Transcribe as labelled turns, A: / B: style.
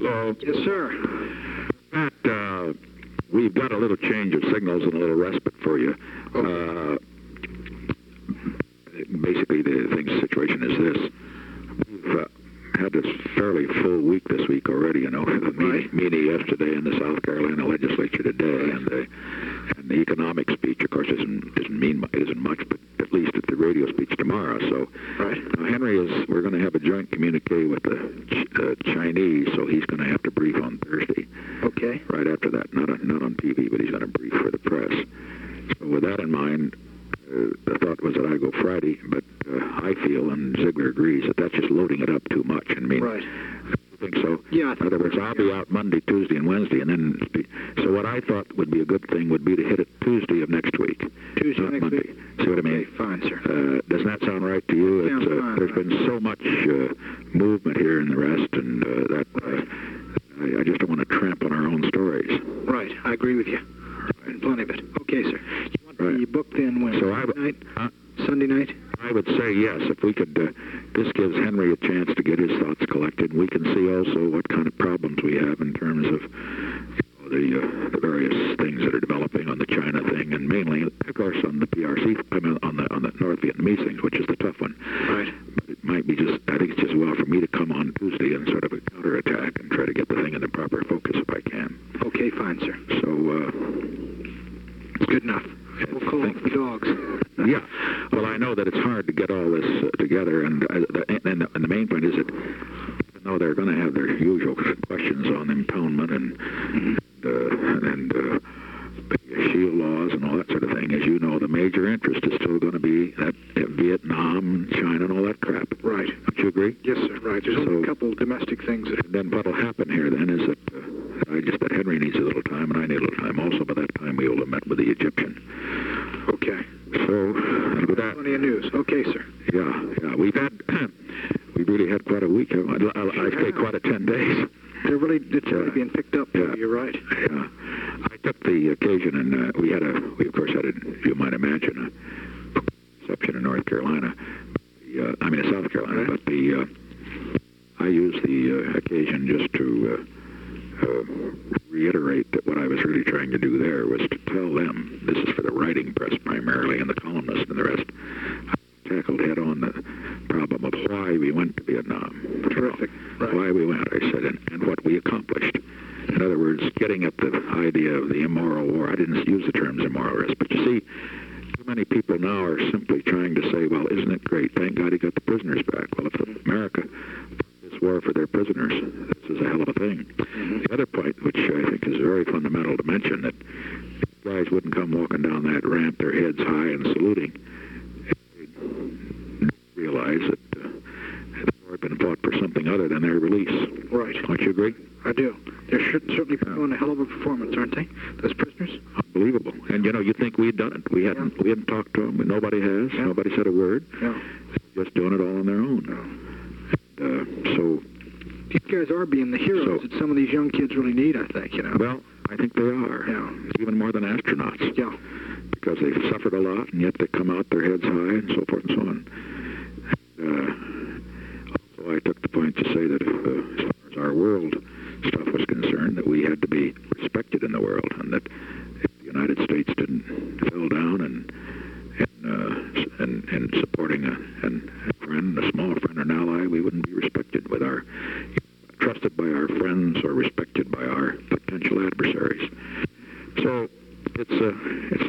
A: Hello.
B: Yes, sir.
A: Pat, we've got a little change of signals and a little respite for you. Basically, the situation is this. We've had this fairly full week this week already, you know, the meeting yesterday in the South Carolina legislature today, and the economic speech, of course, isn't much, but at least at the radio speech tomorrow. So, Henry we're going to have a joint communique with the Chinese, so he's going to have to brief on Thursday.
B: Okay.
A: Right after that, not on TV, but he's going to brief for the press. So with that in mind, the thought was that I go Friday, but I feel, and Ziegler agrees, that that's just loading it up too much. I mean, I think so.
B: Yeah.
A: In other words, I'll be out Monday, Tuesday, and Wednesday, and then so what I thought would be a good thing would be to hit it Tuesday of next week.
B: Tuesday
A: not
B: next
A: Monday.
B: week.
A: See what I mean?
B: Okay, fine, sir.
A: Doesn't that sound right to you?
B: Sounds fine.
A: There's been so much movement here and the rest, and that I just don't want to tramp on our own stories.
B: Right. I agree with you. Right. Plenty of it. Okay, sir. You want the book then when?
A: So
B: Sunday night?
A: I would say yes. If we could, this gives Henry a chance to get his thoughts collected. We can see also what kind of problems we have in terms of the various things that are developing on the China thing, and mainly, of course, on the PRC, on the North Vietnamese things, which is the tough one.
B: Right.
A: But it might be I think it's just well for me to come on Tuesday and sort of a counterattack and try to get the thing in the proper focus if I can.
B: Okay, fine, sir.
A: So,
B: good enough. We'll call off the dogs.
A: Yeah. Well, I know that it's hard to get all this together, and the main point is that even though they're going to have their usual questions on impoundment and shield laws and all that sort of thing, as you know, the major interest is still going to be that Vietnam, China, and all that crap.
B: Right.
A: Don't you agree?
B: Yes, sir. Right. There's only a couple domestic things.
A: Then what'll happen here then is that that Henry needs a little time, and I need a little time also. By that time, we will have met with the Egyptian.
B: Okay.
A: So, and with that,
B: plenty of news. Okay, sir.
A: Yeah. We've really had quite a week. I'd say quite a 10 days.
B: It's really being picked up. Yeah. You're right.
A: Yeah. I took the occasion, and we of course had, if you might imagine, a reception in North Carolina. South Carolina, but I used the occasion just to reiterate that what I was really trying to do there was to tell them, this is for the writing press primarily, and the columnists and the rest, I tackled head on the problem of why we went to Vietnam.
B: Terrific. Right.
A: Why we went, I said, and what we accomplished. In other words, getting at the idea of the immoral war. I didn't use the terms immoral risk, but you see, too many people now are simply trying to say, well, isn't it great? Thank God he got the prisoners back. Well, if America fought this war for their prisoners, this is a hell of a thing. The other point, which I think is very fundamental to mention, that these guys wouldn't come walking down that ramp, their heads high and saluting, if they realize that the war had been fought for something other than their release.
B: Right.
A: Don't you agree?
B: I do. They're certainly putting a hell of a performance, aren't they? Those prisoners.
A: Unbelievable. And you'd think we'd done it. We hadn't talked to them. Nobody has. Yeah. Nobody said a word.
B: Yeah.
A: They're just doing it all on their own.
B: Yeah.
A: So
B: these guys are being the heroes that some of these young kids really need, I think.
A: Well, I think they are.
B: Yeah.
A: Even more than astronauts.
B: Yeah. Because
A: they've suffered a lot, and yet they come out their heads high, and so forth and so on. Also, I took the point to say that as far as our world stuff was concerned, that we had to be respected in the world, and that if the United States didn't fell down and supporting a friend, a small friend or an ally, we wouldn't be respected trusted by our friends or respected by our potential adversaries. So it's